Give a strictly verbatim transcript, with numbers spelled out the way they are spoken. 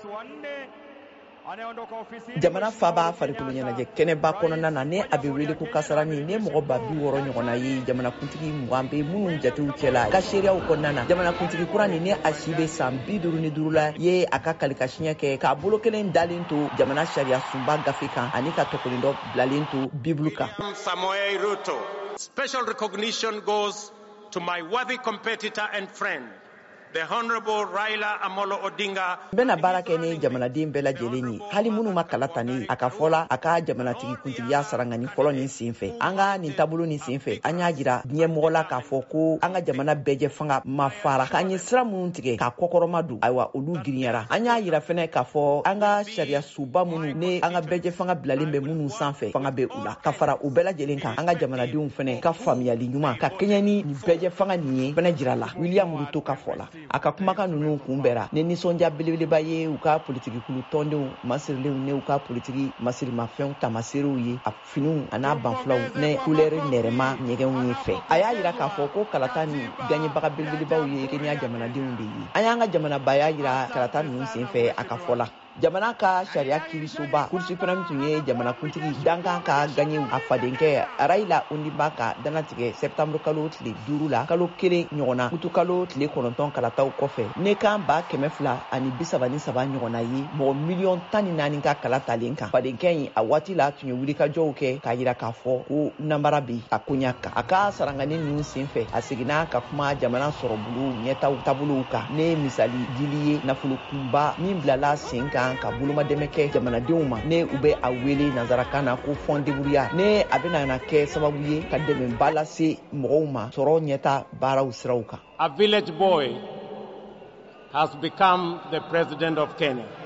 jamana faba farikolo ɲɛnajɛ kɛnɛba kɔnɔna na ne a bɛ wele ko kasarani ne mɔgɔ ba bi wɔɔrɔ ɲɔgɔnna ye jamana kuntigi mugan bɛ minnu jatew cɛla ka seereyaw kɔnɔna na jamana kuntigi kura nin ne a si bɛ san bi duuru ni duuru la ye a ka kalikasiɲɛ kɛ k'a bolo kelen dalen to jamana sariya sunba gafe kan ani ka tɔkɔlen dɔ bilalen to bibulu kan. Samoei Ruto. Special recognition goes to my worthy competitor and friend, the Honorable Raila Amolo Odinga. Bena baara kɛ ni jamanaden bɛɛ lajɛlen ye hali minnu ma kala ta ne a ka fɔla a ka jamanatigi kuntigiya sarangani fɔlɔ nin sen fɛ an ka nin taabolo nin sen fɛ an y'a jira ɲɛmɔgɔ la k'a fɔ ko an ka jamana bɛɛjɛ fanga ma fara k'an ye sira minnu tigɛ k'a kɔkɔrɔma don ayiwa olu girinyara an y'a jira fɛnɛ k'a fɔ an ka sariya suba minnu ne an ka bɛɛjɛ fanga bilalen bɛ minnu sanfɛ fanga bɛ u la ka fara u bɛɛ lajɛlen kan an ka jamanadenw fɛnɛ ka faamuyali ɲuman ka kɛɲɛ ni nin bɛɛjɛ fanga nin ye fɛnɛ jira la William Ruto ka fɔ la a ka kumakan ninnu kunbɛra ne nisɔndiya belebeleba ye u ka politiki kulu tɔndenw masirilenw ne u ka politiki masirimafɛnw tamaserew ye a finiw a n'a banfulaw ne kulɛri nɛrɛma ɲɛgɛnw ye fɛ a y'a jira k'a fɔ ko kalata ni gaɲɛbaga belebelebaw ye kenya jamanadenw de ye an y'an ka jamanaba y'a jira kalata ninnu sen fɛ a ka fɔ la jamana ka sariya kirisoba Cour suprême tun ye jamanakuntigi dankan ka gaɲɛw a fadenkɛ Raila Ondimba ka danatigɛ septembre kalo tile duuru la kalo kelen ɲɔgɔnna kutu kalo tile kɔnɔntɔn kalataw kɔfɛ ne kan ba kɛmɛ fila ani bisaba ni saba ɲɔgɔnna ye mɔgɔ miliyɔn tan ni naani ka kala talen kan fadenkɛ in a waati la tun ye wulikajɔw kɛ k'a jira k'a fɔ ko nanbara bi a koɲa kan a ka sarangani ninnu sen fɛ a seginna ka kuma jamana sɔrɔ bolo ɲɛtaw taabolow kan ne misali dili ye nafolo kunba min bilala sen kan ka bolomadɛmɛ kɛ jamanadenw ma ne u bɛ a wele nanzarakan na ko fond débrouillard ne a bɛna na kɛ sababu ye ka dɛmɛba lase mɔgɔw ma sɔrɔ ɲɛta baaraw siraw kan. A village boy has become the president of Kenya.